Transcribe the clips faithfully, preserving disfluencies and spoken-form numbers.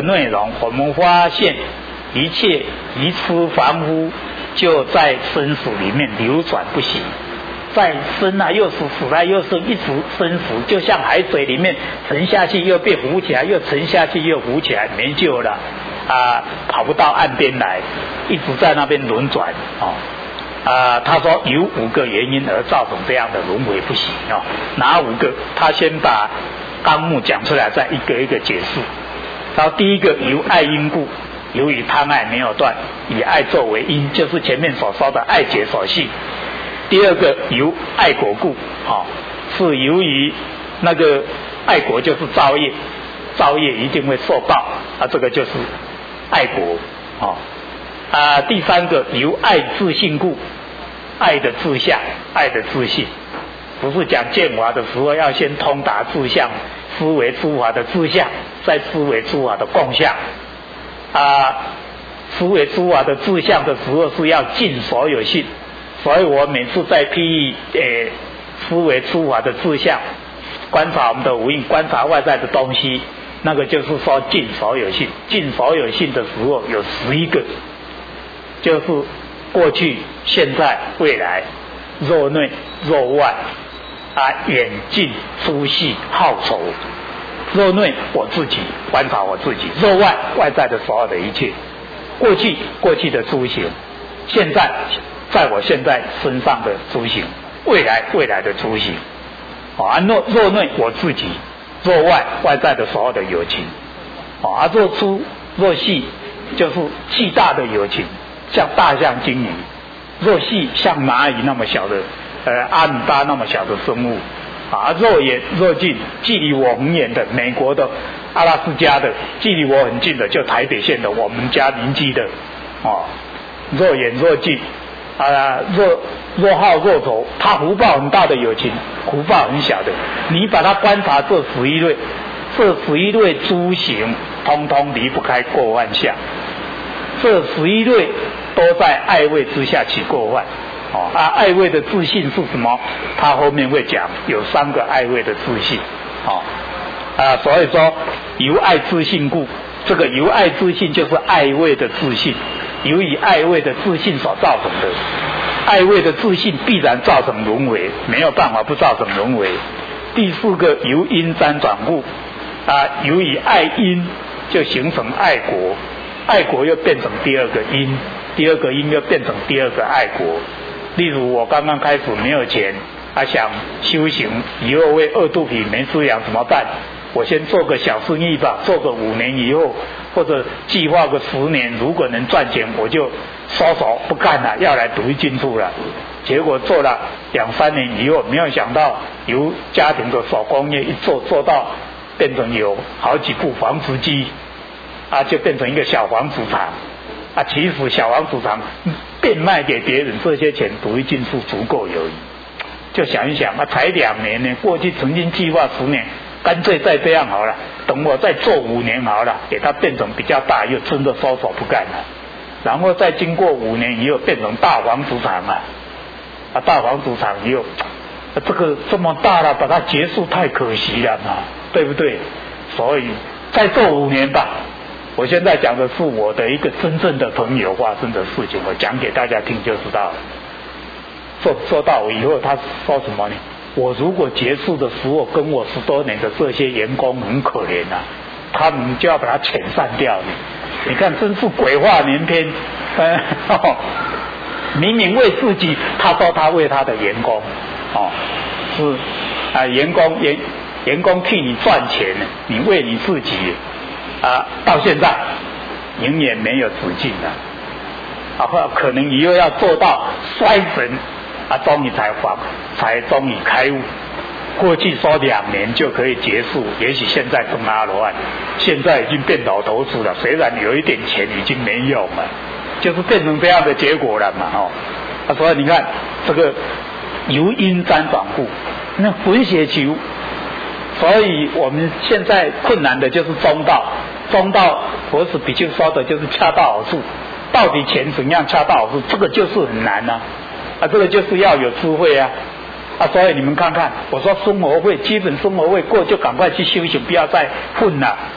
内容，我们发现一切一丝凡夫就在生死里面流转不息，在生啊又死，死来又生，一直生死，就像海水里面沉下去又被浮起来，又沉下去又浮起来，没救了啊，跑不到岸边来，一直在那边轮转哦。啊，他说有五个原因而造成这样的轮回不息哦，哪五个？他先把纲目讲出来，再一个一个解释。然后第一个由爱因故，由于贪爱没有断，以爱作为因，就是前面所说的爱结所系。第二个由爱果故，哦，是由于那个爱果就是造业，造业一定会受报啊，这个就是爱果哦。啊，第三个由爱自性故，爱的志向，爱的自信，不是讲见法的时候要先通达志向，思维诸法的志向，再思维诸法的共相。啊，思维诸法的志向的时候是要尽所有性，所以我每次在譬喻呃思维诸法的志向，观察我们的无印，观察外在的东西，那个就是说尽所有性。尽所有性的时候有十一个。就是过去、现在、未来，若内若外，啊，远近粗细好丑。若内我自己观察我自己，若外外在的所有的一切，过去过去的诸行，现在在我现在身上的诸行，未来未来的诸行。啊，若若内我自己，若外外在的所有的有情。啊，若粗若细就是巨大的有情。像大象、鲸鱼，若细像蚂蚁那么小的，呃，阿米巴那么小的生物，啊，若远若近，距离我很远的美国的阿拉斯加的，距离我很近的就台北县的我们家邻居的，哦，若远若近，啊，若若好若丑，他福报很大的有情，福报很小的，你把它观察这十一类，这十一类诸行，通通离不开过患相。这十一类都在爱味之下起过患，哦啊，爱味的自信是什么？他后面会讲，有三个爱味的自信，哦啊，所以说由爱自信故，这个由爱自信就是爱味的自信，由于爱味的自信所造成的，爱味的自信必然造成轮回，没有办法不造成轮回。第四个由因沾转故，啊，由于爱因就形成爱果。爱果又变成第二个因，第二个因又变成第二个爱果。例如我刚刚开始没有钱，啊想修行，以后会饿肚皮没滋养怎么办？我先做个小生意吧，做个五年以后，或者计划个十年，如果能赚钱，我就收手不干了，要来独立进出了。结果做了两三年以后，没有想到由家庭的手工业一做做到变成有好几部纺织机。啊，就变成一个小纺织厂，啊，其实小纺织厂变卖给别人，这些钱独立进出足够有余。就想一想啊，才两年呢，过去曾经计划十年，干脆再这样好了，等我再做五年好了，给它变成比较大，又真的收手不干了，然后再经过五年以后变成大纺织厂啊，啊，大纺织厂以后，啊、这个这么大了，把它结束太可惜了嘛，对不对？所以再做五年吧。我现在讲的是我的一个真正的朋友发生的事情，我讲给大家听就知道了。做做到以后，他说什么呢？我如果结束的时候，跟我十多年的这些员工很可怜啊，他们就要把他遣散掉呢。你看，真是鬼话连篇。呃哦、明明为自己，他说他为他的员工，哦，是啊，员工员员工替你赚钱，你为你自己。啊，到现在永远没有止境了，啊，可能以后要做到衰神，啊，终于才发，才终于开悟。过去说两年就可以结束，也许现在更阿罗汉，现在已经变老头子了。虽然有一点钱已经没用了，就是变成这样的结果了嘛，哦，啊，所以你看这个由因沾转故，那混血球。所以我们现在困难的就是中道，中道佛是比丘说的就是恰到好处，到底钱怎样恰到好处，这个就是很难啊，啊，这个就是要有智慧啊，啊，所以你们看看，我说生活会基本生活会过就赶快去修行，不要再混了，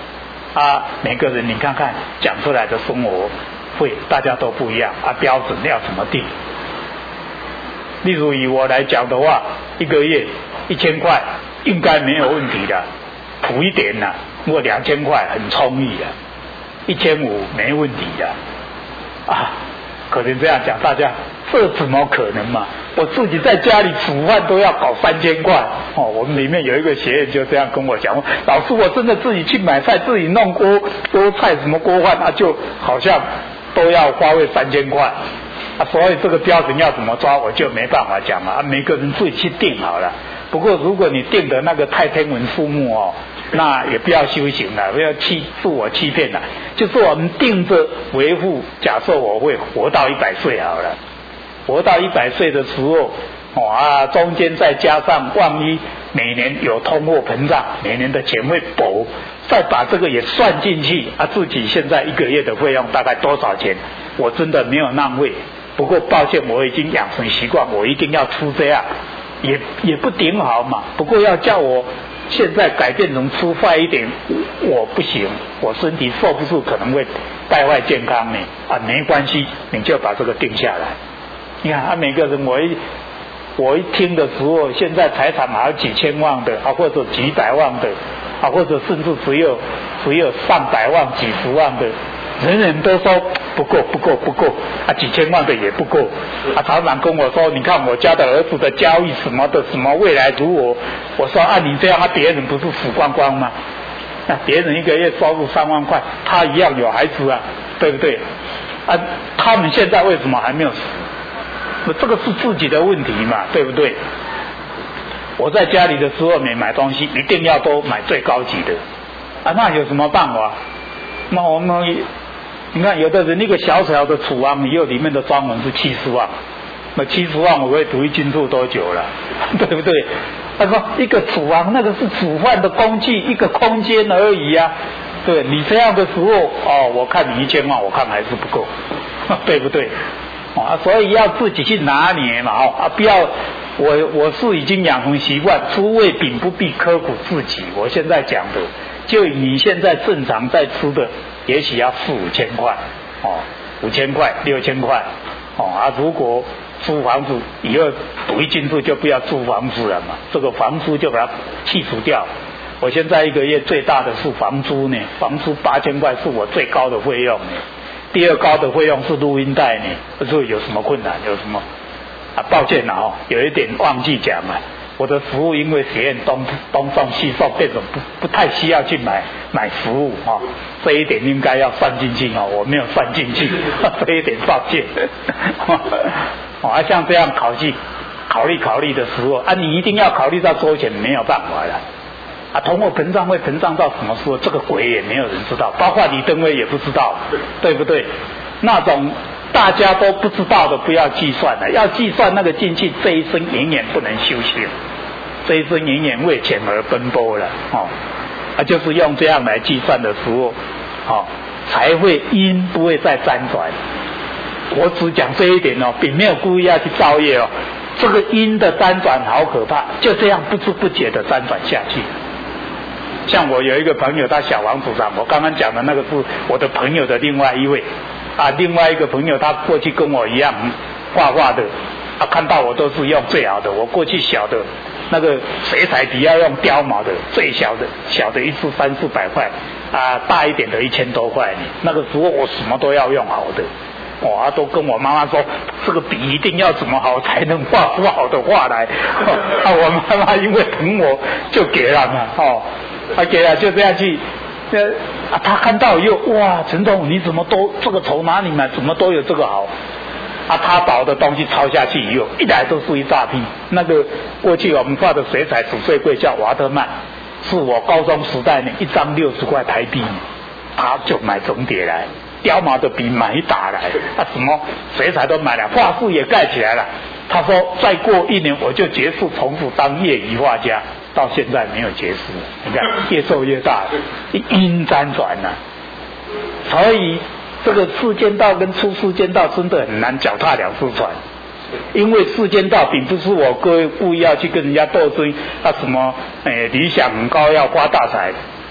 啊，每个人你看看讲出来的生活费大家都不一样啊，标准要怎么定？例如以我来讲的话，一个月一千块应该没有问题的，补一点啦，如果两千块很充裕的，一千五没问题的啊。可能这样讲，大家这怎么可能嘛？我自己在家里煮饭都要搞三千块哦。我们里面有一个学员就这样跟我讲，老师，我真的自己去买菜，自己弄锅锅菜什么锅饭啊，就好像都要花费三千块啊。所以这个标准要怎么抓，我就没办法讲了啊。每个人自己去定好了。不过如果你定的那个太天文数目哦，那也不要修行了，不要欺自我欺骗了。就是我们定着维护，假设我会活到一百岁好了，活到一百岁的时候，哦啊，中间再加上万一每年有通货膨胀，每年的钱会薄，再把这个也算进去啊，自己现在一个月的费用大概多少钱？我真的没有浪费。不过抱歉，我已经养成习惯，我一定要出这样。也也不顶好嘛，不过要叫我现在改变成吃快一点，我不行，我身体受不住，可能会败坏健康呢。啊，没关系，你就把这个定下来。你看啊，每个人我一我一听的时候，现在财产还有几千万的啊，或者几百万的啊，或者甚至只有只有上百万、几十万的。人人都说不够不够不够啊，几千万的也不够啊，常常跟我说，你看我家的儿子的教育什么的，什么未来如何？我说按、啊、你这样，他、啊、别人不是死光光吗？那别人一个月收入三万块，他一样有孩子啊，对不对？啊，他们现在为什么还没有死？这个是自己的问题嘛，对不对？我在家里的时候没买东西，一定要都买最高级的啊，那有什么办法？那我们你看，有的人一个小小的厨房，以后里面的装潢是七十万，那七十万我可以独立进驻多久了，对不对？他说一个厨房那个是煮饭的工具，一个空间而已啊。对你这样的时候，哦，我看你一千万，我看还是不够，对不对？啊，所以要自己去拿捏嘛，哦啊，不要我我是已经养成习惯，诸位丙不必刻苦自己。我现在讲的。就你现在正常在吃的，也许要四五千块，哦，五千块、六千块，哦啊，如果租房子以后独立进驻就不要租房子了嘛，这个房租就把它剔除掉。我现在一个月最大的是房租呢，房租八千块是我最高的费用呢，第二高的费用是录音带呢。所以有什么困难？有什么？啊，抱歉了哦，有一点忘记讲了。我的服务因为学院东东送西送，变成不不太需要去买买服务啊、哦，这一点应该要算进去哦，我没有算进去，这一点抱歉。啊，像这样考虑考虑考虑的时候啊，你一定要考虑到多钱，没有办法了。啊，通货膨胀会膨胀到什么时候？这个鬼也没有人知道，包括李登辉也不知道，对不对？那种大家都不知道的，不要计算了。要计算那个进去，这一生永远不能修行，这一生永远为钱而奔波了。哦，啊，就是用这样来计算的时候，哦，才会因不会再辗转。我只讲这一点哦，并没有故意要去造业哦。这个因的辗转好可怕，就这样不知不觉的辗转下去。像我有一个朋友，他小王组长，我刚刚讲的那个是我的朋友的另外一位啊，另外一个朋友他过去跟我一样画画的啊，看到我都是用最好的。我过去小的那个水彩笔要用雕毛的，最小的小的一次三四百块啊，大一点的一千多块。那个时候我什么都要用好的。哇，都跟我妈妈说，这个笔一定要怎么好才能画出好的画来。哦、啊，我妈妈因为疼我，就给了嘛。哦，他、啊、给了就这样去。呃啊，他看到以后，哇，陈总你怎么都这个从哪里买？怎么都有这个好？啊，他把我的东西抄下去以后，一来都是一大批。那个过去我们画的水彩纸最贵叫瓦特曼，是我高中时代呢，一张六十块台币，他就买整叠来。雕毛的笔买一打来，啊，什么水彩都买了，画室也盖起来了。他说再过一年我就结束从此当业余画家，到现在没有结束。你看越做越大，因辗转了、啊。所以这个世间道跟出世间道真的很难脚踏两只船，因为世间道并不是我各位故意要去跟人家斗争啊什么，诶、哎、理想很高要发大财。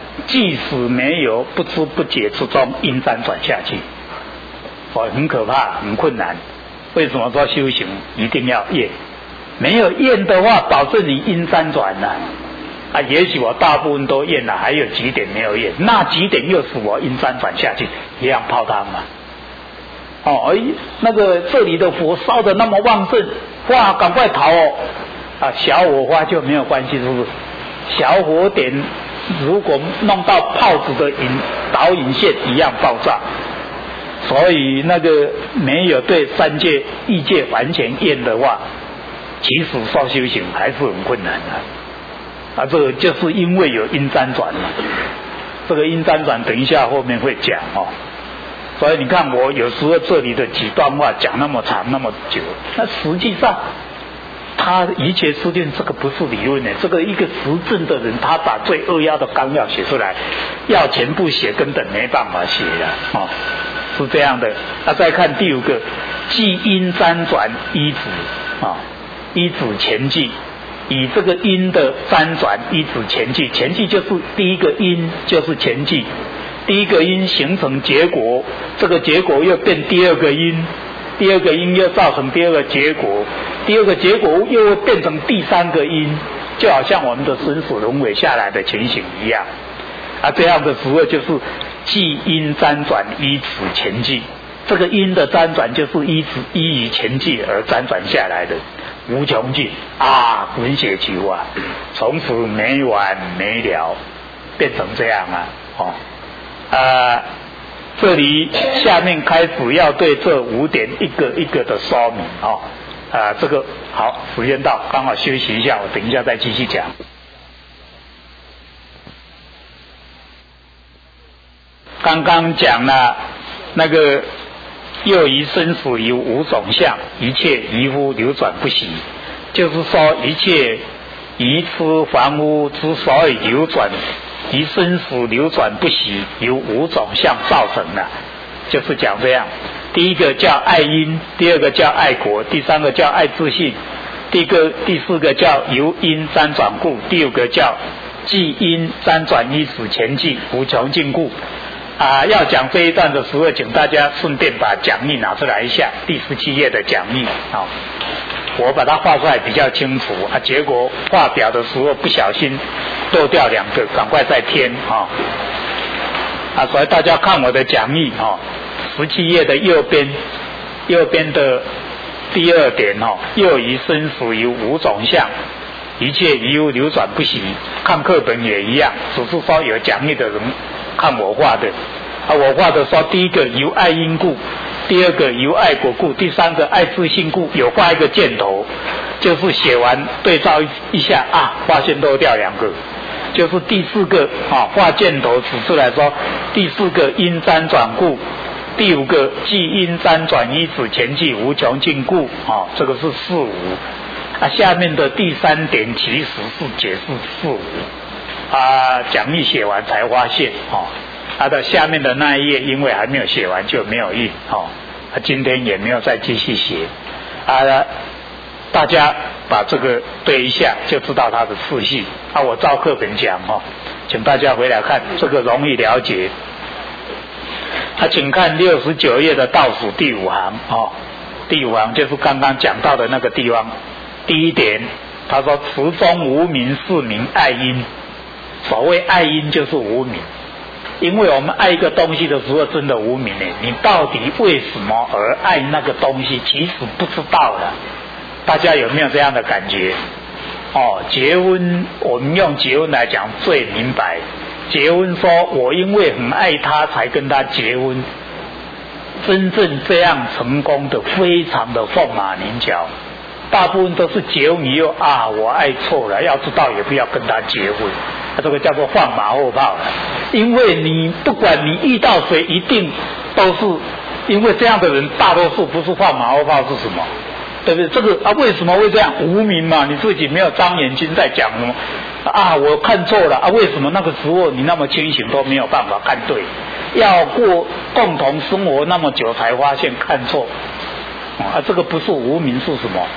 即使没有，不知不觉之中因辗转下去，哦，很可怕，很困难。为什么说修行一定要验？没有验的话，保证你因辗转了。啊，也许我大部分都验了，还有几点没有验，那几点又使我因辗转下去，一样泡汤嘛。哦，哎，那个这里的火烧得那么旺盛，哇，赶快逃哦！啊，小火花就没有关系，是不是？小火点如果弄到炮子的引导引线一样爆炸。所以那个没有对三界异界完全验的话，其实说修行还是很困难的。啊，这个就是因为有因辗转嘛。这个因辗转等一下后面会讲哦。所以你看我有时候这里的几段话讲那么长那么久，那实际上他一切事件这个不是理论的，这个一个实证的人，他把最扼要的纲要写出来，要全部写根本没办法写的哦，是这样的。那、啊、再看第五个，即因辗转依止啊，依止前记，以这个因的辗转依止前记，前记就是第一个因就是前记，第一个因形成结果，这个结果又变第二个因，第二个因又造成第二个结果，第二个结果又会变成第三个因，就好像我们的生死轮回下来的情形一样。啊，这样的时候就是即因辗转依此前记，这个因的辗转就是依此依于前记而辗转下来的无穷尽啊，滚雪球啊，从此没完没了，变成这样啊，哦。啊，这里下面开始要对这五点一个一个的说明哦。啊，这个好，时间到，刚好休息一下，我等一下再继续讲。刚刚讲了那个又于生死有五种相，一切疑乎流转不息，就是说一切愚痴凡夫之所以流转。以生死流转不息，有五种相造成的，就是讲这样。第一个叫爱因，第二个叫爱果，第三个叫爱自性，第个第四个叫由因辗转故，第五个叫即因辗转依此前记，无穷尽故。啊，要讲这一段的时候，请大家顺便把讲义拿出来一下，第十七页的讲义啊。我把它画出来比较清楚啊，结果画表的时候不小心漏掉两个，赶快再添啊！啊，所以大家看我的讲义啊，十七页的右边，右边的第二点哦，又于生死有五种相，一切疑乎流转不息。看课本也一样，只是说有讲义的人看我画的啊，我画的说第一个由爱因故。第二个由爱果故，第三个爱自性故，有画一个箭头，就是写完对照一下啊，发现漏掉两个，就是第四个啊，画箭头指出来说，第四个因辗转故，第五个即因辗转依此前记无穷尽故啊，这个是四五啊，下面的第三点其实是解释四五啊，讲义写完才发现啊。它的下面的那一页，因为还没有写完就没有印哦，他今天也没有再继续写啊。大家把这个对一下，就知道它的次序啊。我照课本讲哦，请大家回来看，这个容易了解。啊，请看六十九页的倒数第五行哦，第五行就是刚刚讲到的那个地方。第一点，他说：“词中无名是名爱因。”所谓爱因就是无名。因为我们爱一个东西的时候，真的无明呢。你到底为什么而爱那个东西，其实不知道的。大家有没有这样的感觉？哦，结婚，我们用结婚来讲最明白。结婚说，我因为很爱他才跟他结婚，真正这样成功的，非常的凤马麟角。大部分都是结婚以后啊，我爱错了，要知道也不要跟他结婚。这个叫做放马后炮了，因为你不管你遇到谁，一定都是因为这样的人，大多数不是放马后炮是什么？对不对？这个啊，为什么会这样？无明嘛，你自己没有张眼睛在讲什么啊？我看错了啊？为什么那个时候你那么清醒都没有办法看对？要过共同生活那么久才发现看错啊？这个不是无明是什么？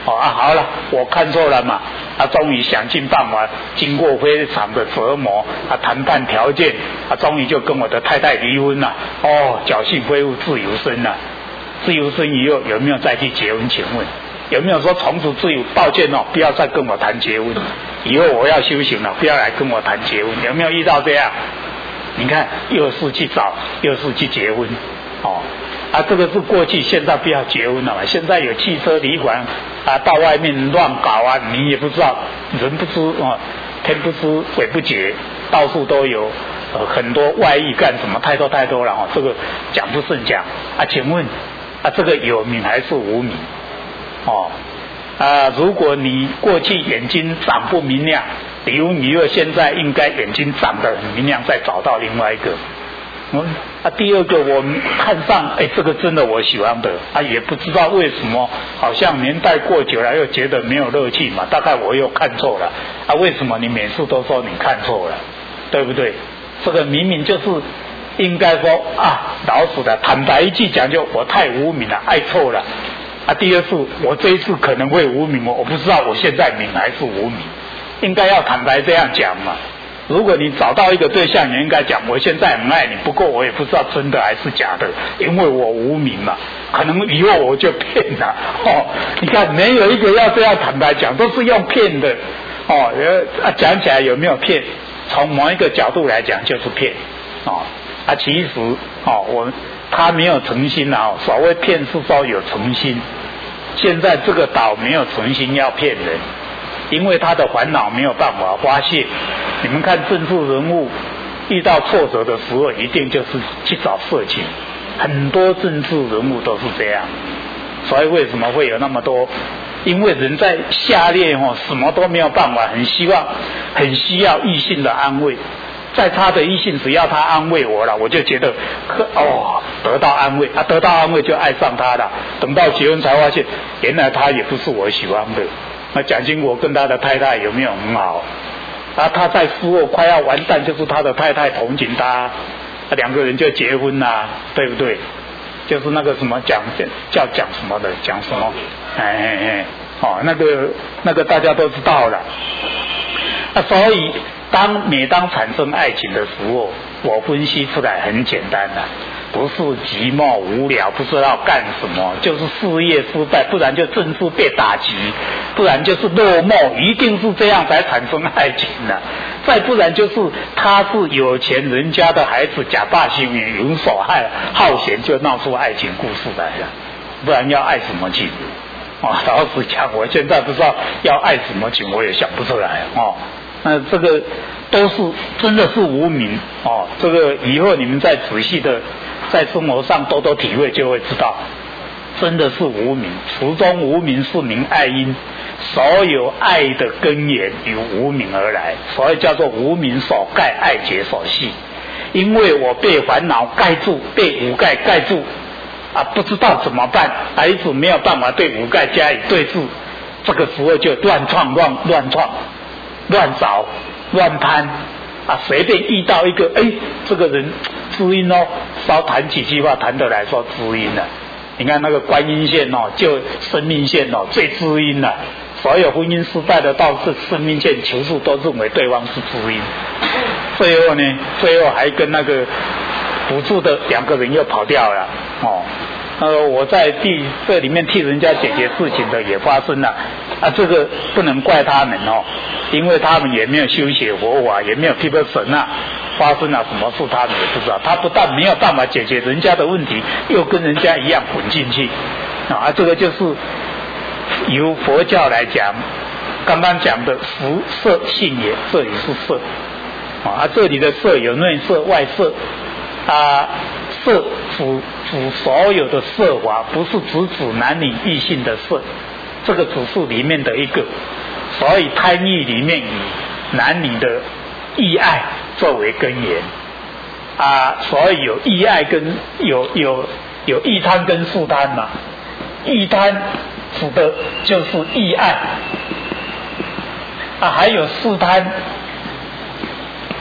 哦啊，好了，我看错了嘛，啊，终于想尽办法，经过非常的折磨啊，谈判条件啊，终于就跟我的太太离婚了。哦，侥幸恢复自由身了。自由身以后有没有再去结婚？请问有没有说从此自由？抱歉哦，不要再跟我谈结婚，以后我要修行了，不要来跟我谈结婚。有没有遇到这样？你看，又是去找，又是去结婚，哦。啊，这个是过去，现在不要结婚了嘛。现在有汽车旅馆啊，到外面乱搞啊，你也不知道，人不知啊，天不知鬼不觉，到处都有呃很多外遇干什么，太多太多了哦。这个讲不胜讲啊。请问啊，这个有名还是无名？哦啊，如果你过去眼睛长不明亮，离婚以后现在应该眼睛长得很明亮，再找到另外一个。嗯啊，第二个我看上，哎，这个真的我喜欢的啊，也不知道为什么，好像年代过久了又觉得没有乐趣嘛，大概我又看错了啊。为什么你每次都说你看错了，对不对？这个明明就是应该说啊，老死的，坦白一句讲，就我太无名了，爱错了啊。第二次我这一次可能会无名，我我不知道我现在名还是无名，应该要坦白这样讲嘛。如果你找到一个对象，你应该讲我现在很爱你，不过我也不知道真的还是假的，因为我无名嘛，可能以后我就骗了哦。你看没有一个要这样坦白讲，都是用骗的哦。啊，讲起来有没有骗？从某一个角度来讲就是骗哦。啊，其实哦，我他没有诚心啊、哦。所谓骗是说有诚心，现在这个岛没有诚心要骗人。因为他的烦恼没有办法发泄，你们看政治人物遇到挫折的时候，一定就是去找色情，很多政治人物都是这样。所以为什么会有那么多？因为人在下列哦，什么都没有办法，很希望、很需要异性的安慰。在他的异性，只要他安慰我了，我就觉得哦，得到安慰啊，得到安慰就爱上他了。等到结婚才发现，原来他也不是我喜欢的。那蒋经国跟他的太太有没有很好？啊，他在事后快要完蛋，就是他的太太同情他，两个人就结婚啦，对不对？就是那个什么讲叫讲什么的，讲什么？哎哎哎，哦，那个那个大家都知道了。啊，所以当每当产生爱情的时候，我分析出来很简单的。不是寂寞无聊不知道干什么，就是事业失败，不然就政治被打击，不然就是落寞，一定是这样才产生爱情的、啊。再不然就是他是有钱人家的孩子，假扮幸运，游手好闲，就闹出爱情故事来了。不然要爱什么情？哦，老实讲，我现在不知道要爱什么情，我也想不出来哦。那这个都是真的是无名哦。这个以后你们再仔细的在生活上多多体会，就会知道，真的是无名。池中无名是名爱因，所有爱的根源由无名而来，所以叫做无名所盖，爱结所系。因为我被烦恼盖住，被五盖盖住啊，不知道怎么办，啊，一直没有办法对五盖加以对治，这个时候就乱创乱乱创。乱找乱攀啊，随便遇到一个，哎，这个人知音哦，稍谈几句话谈得来说知音了。你看那个观音线哦，就生命线哦，最知音了。所有婚姻失败的到是生命线求助都认为对方是知音，最后呢，最后还跟那个辅助的两个人又跑掉了哦。呃，我在替这里面替人家解决事情的也发生了啊，这个不能怪他们哦，因为他们也没有修学佛法，也没有替神啊，发生了什么事他们也不知道。他不但没有办法解决人家的问题，又跟人家一样混进去啊，这个就是由佛教来讲，刚刚讲的福色性也，这里是色啊，这里的色有内色外色啊。色指指所有的色法，不是只指男女异性的色，这个只是里面的一个。所以贪欲里面以男女的意爱作为根源啊，所以有意爱跟有有有意贪跟宿贪嘛。意贪指的就是意爱啊，还有宿贪，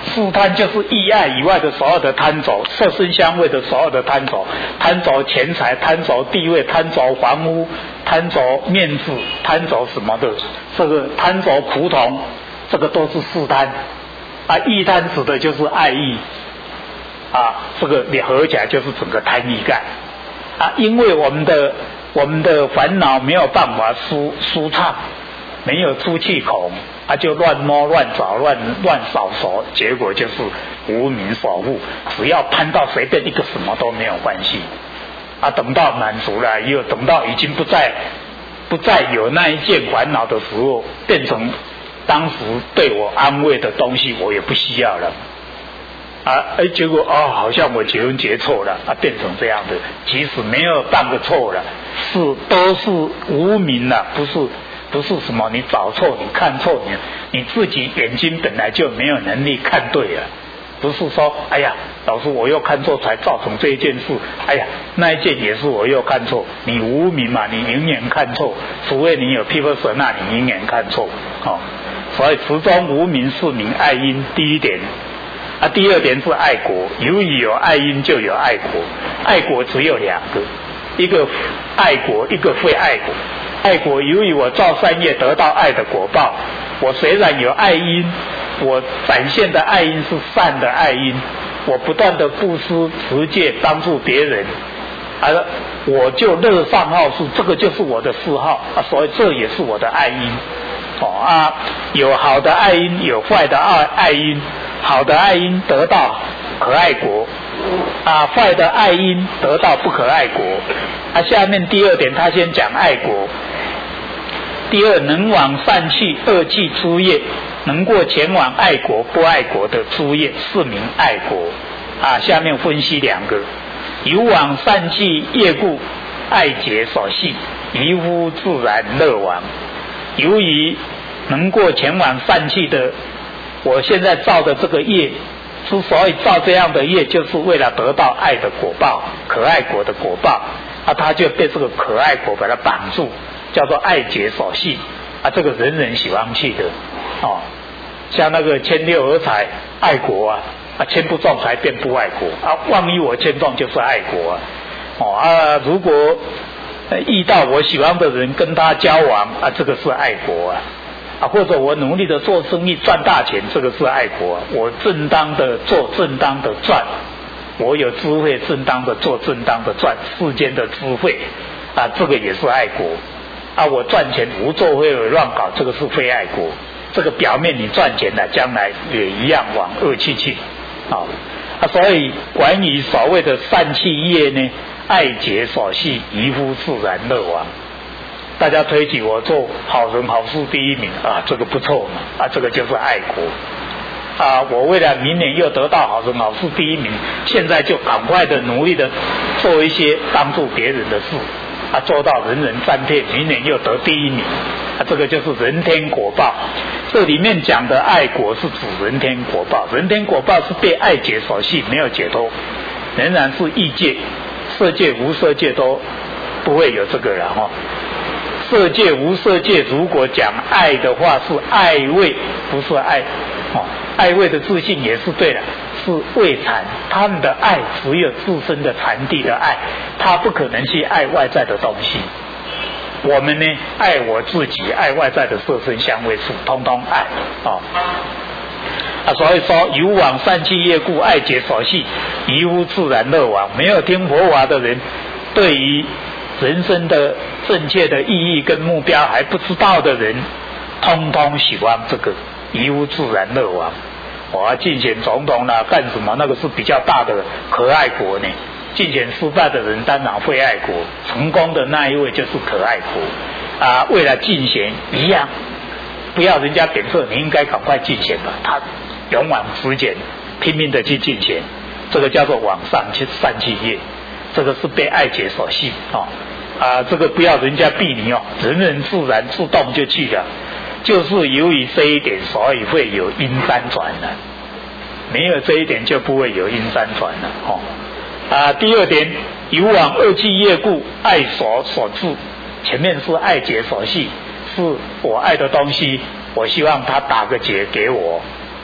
四贪就是意爱以外的所有的贪着，色声香味的所有的贪着，贪着钱财，贪着地位，贪着房屋，贪着面子，贪着什么的，这个贪着苦痛，这个都是四贪啊。意贪指的就是爱意啊，这个你合起来就是整个贪意盖啊。因为我们的我们的烦恼没有办法舒舒畅，没有出气孔啊，就乱摸乱找乱乱扫索，结果就是无明所护。只要攀到随便一个什么都没有关系啊，等到满足了，又等到已经不再不再有那一件烦恼的时候，变成当时对我安慰的东西，我也不需要了啊。哎，结果哦，好像我结婚结错了啊，变成这样的，其实没有半个错了，是都是无明了，不是。不是什么你找错你看错你你自己眼睛本来就没有能力看对了，不是说哎呀老师我又看错才造成这一件事，哎呀那一件也是我又看错，你无明嘛，你永远看错，除非你有毗婆舍那你永远看错哦。所以始终无明是名爱因，第一点啊。第二点是爱果，由于有爱因就有爱果，爱果只有两个，一个爱果，一个非爱果。爱果由于我造善业得到爱的果报，我虽然有爱因，我展现的爱因是善的爱因，我不断的布施持戒帮助别人，而我就乐善好施，这个就是我的嗜好啊，所以这也是我的爱因哦啊。有好的爱因，有坏的爱爱因，好的爱因得到可爱果啊，坏的爱因得到不可爱果啊。下面第二点他先讲爱果。第二，能往善趣恶趣诸业，能过前往爱国不爱国的诸业，是名爱国啊。下面分析两个，有往善趣业故，爱结所系，离乎自然乐往。由于能过前往善趣的，我现在造的这个业，之所以造这样的业，就是为了得到爱的果报，可爱果的果报啊，他就被这个可爱果把它绑住，叫做爱结所系啊，这个人人喜欢去的哦。像那个牵六合彩爱国啊，啊牵不中才变不爱国啊，万一我牵中就是爱国啊。哦啊，如果遇到我喜欢的人跟他交往啊，这个是爱国啊。啊，或者我努力的做生意赚大钱，这个是爱国啊。我正当的做正当的赚，我有智慧正当的做正当的赚，世间的智慧啊，这个也是爱国啊。我赚钱无作为而乱搞，这个是非爱国。这个表面你赚钱了，将来也一样往恶趣去啊。啊，所以关于所谓的善趣业呢，爱结所系，移乎自然乐往。大家推举我做好人好事第一名啊，这个不错嘛啊，这个就是爱国啊。我为了明年又得到好人好事第一名，现在就赶快的努力的做一些帮助别人的事啊，做到人人赞佩，明年又得第一名啊，这个就是人天果报。这里面讲的爱果是指人天果报，人天果报是被爱结所系，没有解脱，仍然是异界，色界无色界都不会有这个了哈。色界无色界，如果讲爱的话，是爱味，不是爱哦。爱味的自信也是对的，是味禅。他们的爱只有自身的禅地的爱，他不可能去爱外在的东西。我们呢，爱我自己，爱外在的色身香味触，通通爱哦。啊，所以说有往善趣业故，爱结所系，移乎自然乐往。没有听佛法的人，对于人生的正确的意义跟目标还不知道的人，通通喜欢这个移乎自然乐往。我要竞选总统啦，干什么？那个是比较大的可爱国呢。竞选失败的人当然会爱国，成功的那一位就是可爱国啊。为了竞选一样，不要人家贬斥，你应该赶快竞选吧。他勇往直前，拼命的去竞选，这个叫做往上去善趣业，这个是被爱结所系哦。啊，这个不要人家逼你哦，人人自然自动就去了。就是由于这一点，所以会有因三转了。没有这一点，就不会有因三转了哦。啊，第二点，有往恶趣业故，爱所所致。前面是爱结所系，是我爱的东西，我希望他打个结给我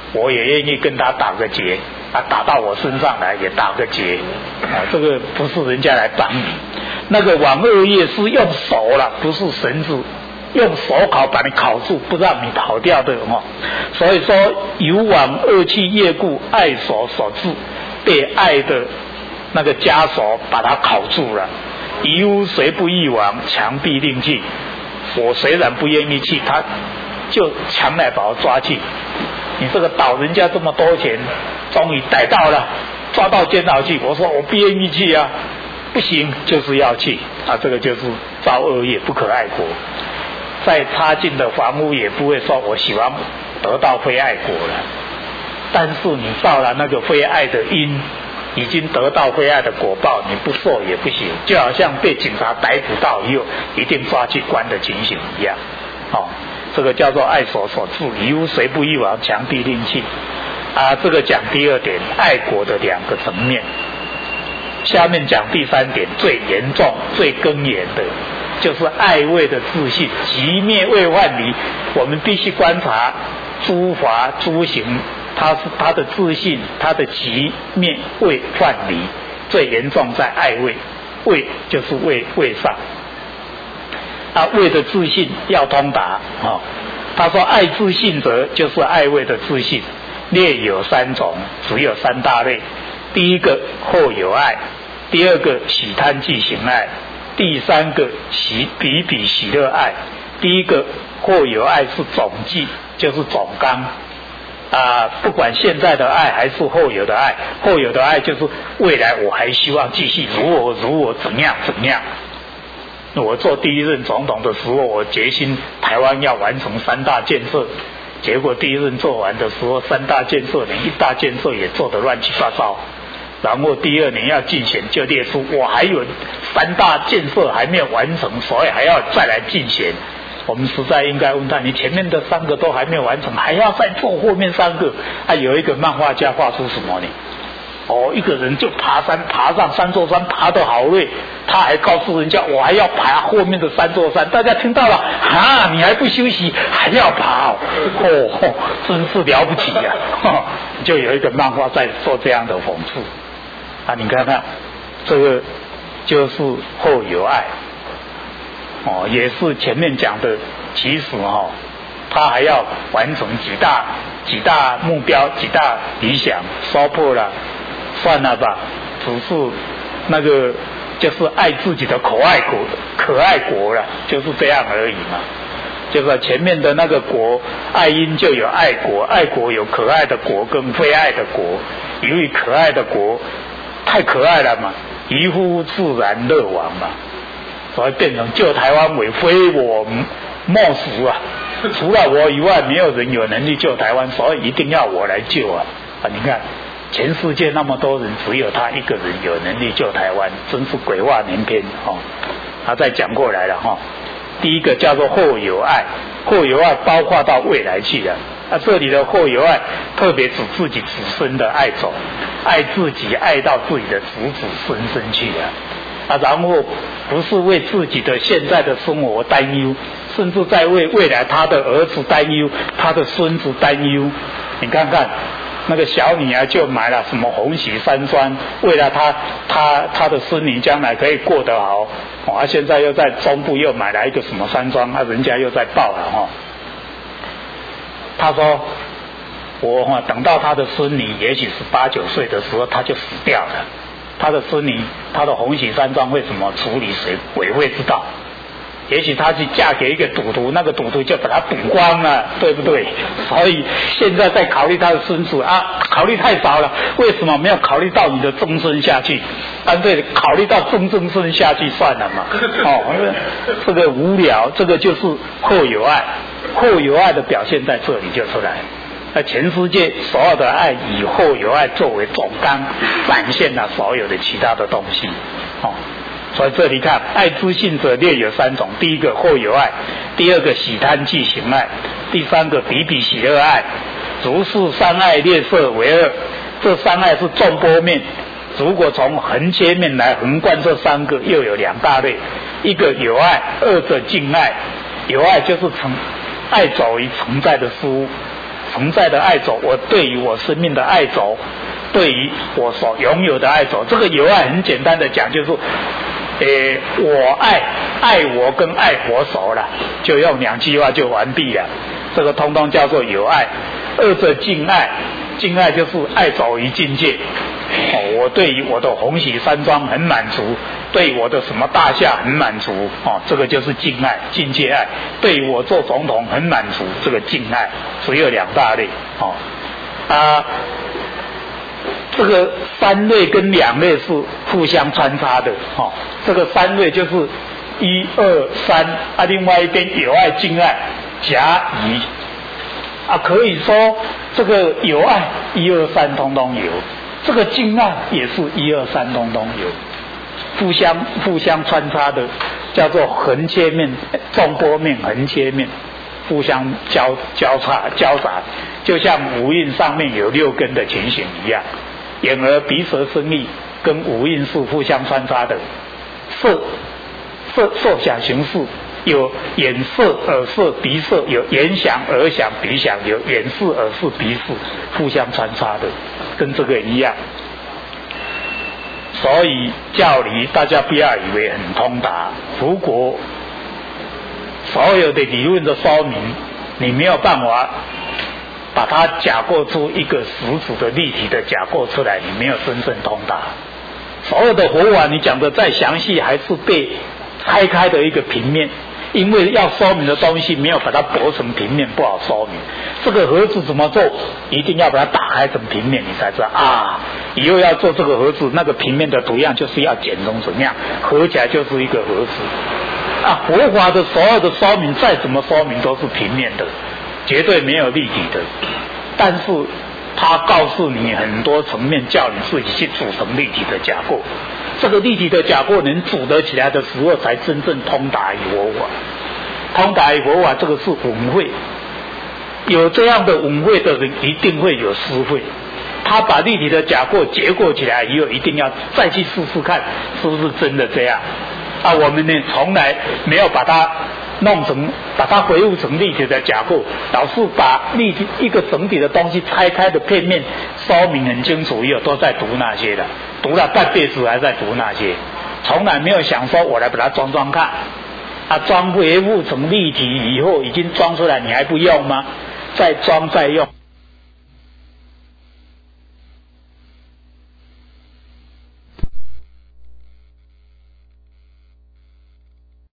我也愿意跟他打个结啊，打到我身上来也打个结啊，这个不是人家来帮你，那个往恶业是用手了，不是绳子，用手铐把你铐住，不让你跑掉的哦。所以说，有往恶气业故，爱所所致，被爱的那个枷锁把它铐住了。疑无谁不欲往，强必令去。我虽然不愿意去，他就强来把我抓去。你这个倒人家这么多钱，终于逮到了，抓到监牢去。我说我不愿意去啊，不行，就是要去啊。这个就是造恶业，不可爱国。再差劲的房屋也不会说我喜欢得到非爱国了，但是你造了那个非爱的因，已经得到非爱的果报，你不受也不行，就好像被警察逮捕到以后一定抓去关的情形一样。哦，这个叫做爱所所致，疑无谁不欲往，强必令去啊。这个讲第二点，爱国的两个层面。下面讲第三点，最严重最根源的就是爱畏的自信，即灭未患离。我们必须观察诸法诸行，它是它的自信，它的即灭未患离，最严重在爱畏。畏就是畏畏上啊，畏的自信要通达哦。他说爱自信者，就是爱畏的自信，列有三种，只有三大类。第一个后有爱，第二个喜贪忌行爱，第三个喜比比喜乐爱。第一个或有爱是总计，就是总纲啊，不管现在的爱还是后有的爱，后有的爱就是未来我还希望继续如我如我怎样怎样。我做第一任总统的时候，我决心台湾要完成三大建设，结果第一任做完的时候，三大建设连一大建设也做得乱七八糟。然后第二年要竞选，就列出我还有三大建设还没有完成，所以还要再来竞选。我们实在应该问他，你前面的三个都还没有完成，还要再做后面三个？啊，有一个漫画家画出什么呢？哦，一个人就爬山，爬上三座山，爬得好累，他还告诉人家我还要爬后面的三座山。大家听到了啊？你还不休息，还要爬哦？哦，哦真是了不起呀、啊！就有一个漫画在做这样的讽刺啊！你看看，这个就是后有爱哦，也是前面讲的，其实哦，他还要完成几大几大目标、几大理想，说破了。算了吧，只是那个就是爱自己的可爱国，可爱国了，就是这样而已嘛。就是前面的那个国，爱因就有爱国，爱国有可爱的国跟非爱的国。由于可爱的国太可爱了嘛，一乎自然乐亡嘛，所以变成救台湾为非我莫属啊！除了我以外，没有人有能力救台湾，所以一定要我来救啊！啊，你看。全世界那么多人，只有他一个人有能力救台湾，真是鬼话连篇哦。他再讲过来了哈、哦。第一个叫做后有爱，后有爱包括到未来去了。那、啊、这里的后有爱，特别指自己子孙的爱种，爱自己爱到自己的子子孙孙去了。啊，然后不是为自己的现在的生活担忧，甚至在为未来他的儿子担忧，他的孙子担忧。你看看。那个小女儿就买了什么红喜山庄，为了她她她的孙女将来可以过得好，哦，啊、现在又在中部又买了一个什么山庄，啊，人家又在报了哈、哦。他说我、哦、等到他的孙女也许是八九岁的时候，他就死掉了。他的孙女，他的红喜山庄会怎么处理，谁鬼会知道？也许她去嫁给一个赌徒，那个赌徒就把她赌光了，对不对？所以现在在考虑他的孙子啊，考虑太少了。为什么没有考虑到你的终身下去？干脆考虑到终终身下去算了嘛。哦，这个无聊，这个就是后有爱，后有爱的表现在这里就出来。那全世界所有的爱以后有爱作为总纲，展现了所有的其他的东西。哦。所以这里看，爱之性者略有三种：第一个后有爱，第二个喜贪忌行爱，第三个比比喜乐爱。如是三爱列色为二，这三爱是纵波面。如果从横切面来横贯这三个，又有两大类：一个有爱，二者敬爱。有爱就是存爱走于存在的事物， 存在的爱着，我对于我生命的爱着，对于我所拥有的爱着。这个有爱很简单的讲，就是诶，我爱爱我跟爱我所了，就用两句话就完毕了。这个通通叫做有爱。二者敬爱，敬爱就是爱走于境界。哦，我对于我的红喜山庄很满足，对我的什么大厦很满足，哦，这个就是敬爱，境界爱。对于我做总统很满足，这个敬爱，只有两大类。哦，啊，这个三类跟两类是互相穿插的。哦，这个三类就是一二三啊，另外一边有爱敬爱甲乙啊，可以说这个有爱一二三通通有，这个敬爱也是一二三通通有，互相互相穿插的，叫做横切面、纵波面、横切面，互相交交叉交杂，就像五蕴上面有六根的情形一样，眼耳鼻舌身意跟五蕴是互相穿插的，色色受想行识。有眼色、耳色、鼻色，有眼想、耳想、鼻想，有眼视、耳视、鼻视，互相穿插的，跟这个一样。所以教理大家不要以为很通达，如果所有的理论的说明，你没有办法把它假构出一个实质的立体的假构出来，你没有真正通达。所有的佛法你讲的再详细，还是被拆开的一个平面。因为要说明的东西没有把它薄成平面，不好说明。这个盒子怎么做，一定要把它打开成平面，你才知道啊。以后要做这个盒子，那个平面的图样就是要剪成怎么样，合起来就是一个盒子。啊，佛法的所有的说明，再怎么说明都是平面的，绝对没有立体的。但是他告诉你很多层面，叫你自己去组成立体的架构。这个立体的架构能组得起来的时候，才真正通达于佛法。通达于佛法，这个是闻慧。有这样的闻慧的人，一定会有思慧。他把立体的架构结构起来以后，一定要再去试试看，是不是真的这样？啊，我们呢，从来没有把它弄成，把它恢复成立体的架构，老是把立体一个整体的东西拆开的片面说明很清楚以后，都在读那些的。读了半辈子还在读那些，从来没有想说我来把它装装看啊，装恢复成立体以后已经装出来，你还不用吗？再装再用。